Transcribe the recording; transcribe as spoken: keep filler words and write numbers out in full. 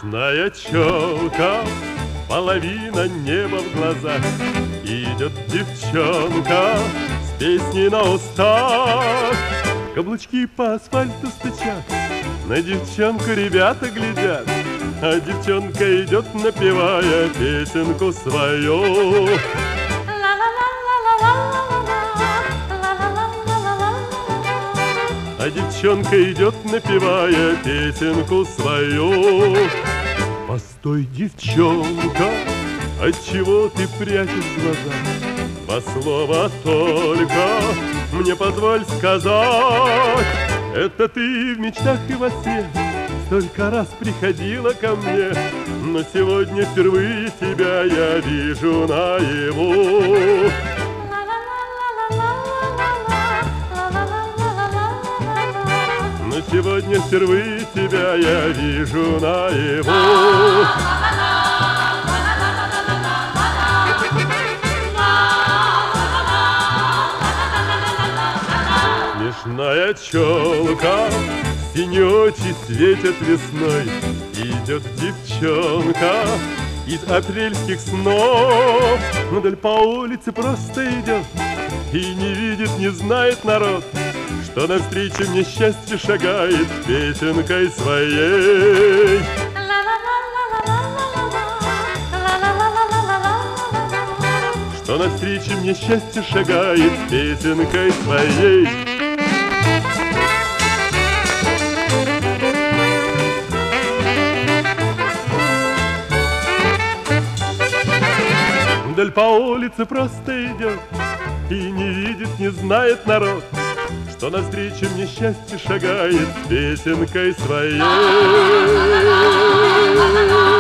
Смешная челка, половина неба в глазах. Идет девчонка с песней на устах. Каблучки по асфальту стучат, на девчонку ребята глядят, а девчонка идет, напевая песенку свою. А девчонка идет, напевая песенку свою. Постой, девчонка, отчего ты прячешь глаза? Два слова только мне позволь сказать. Это ты в мечтах и во сне столько раз приходила ко мне, но сегодня впервые тебя я вижу наяву. Но сегодня впервые тебя я вижу наяву. Смешная челка, синёчи светят весной. Идет девчонка из апрельских снов, вдаль по улице просто идет и не видит, не знает народ, что навстречу мне счастье шагает песенкой своей. Что навстречу мне счастье шагает песенкой своей. Вдаль по улице просто идет и не видит, не знает народ, что навстречу мне счастье шагает песенкой своей.